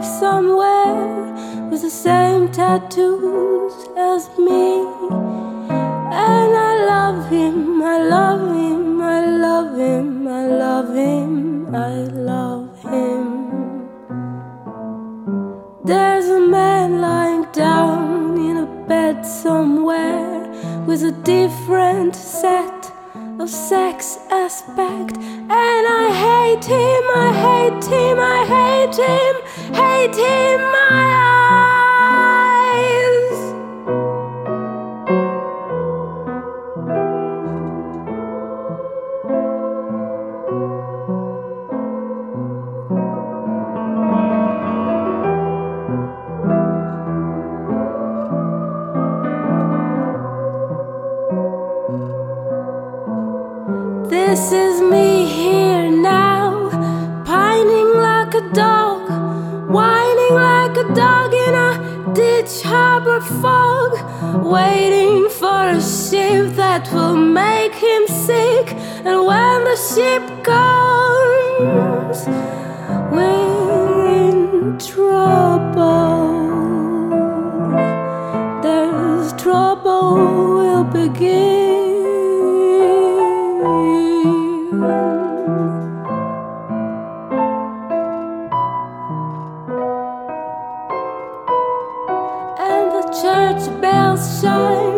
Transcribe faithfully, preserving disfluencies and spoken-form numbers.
live somewhere with the same tattoos as me. And I love him, I love him, I love him, I love him, I love him. There's a man lying down in a bed somewhere with a different set of sex aspect. And I hate him, I hate him, I hate him, hate him, my eyes. This is me here now, pining like a dog, whining like a dog in a ditch harbor fog, waiting for a ship that will make him sick. And when the ship comes, we're in trouble. There's trouble will begin. And the church bells chime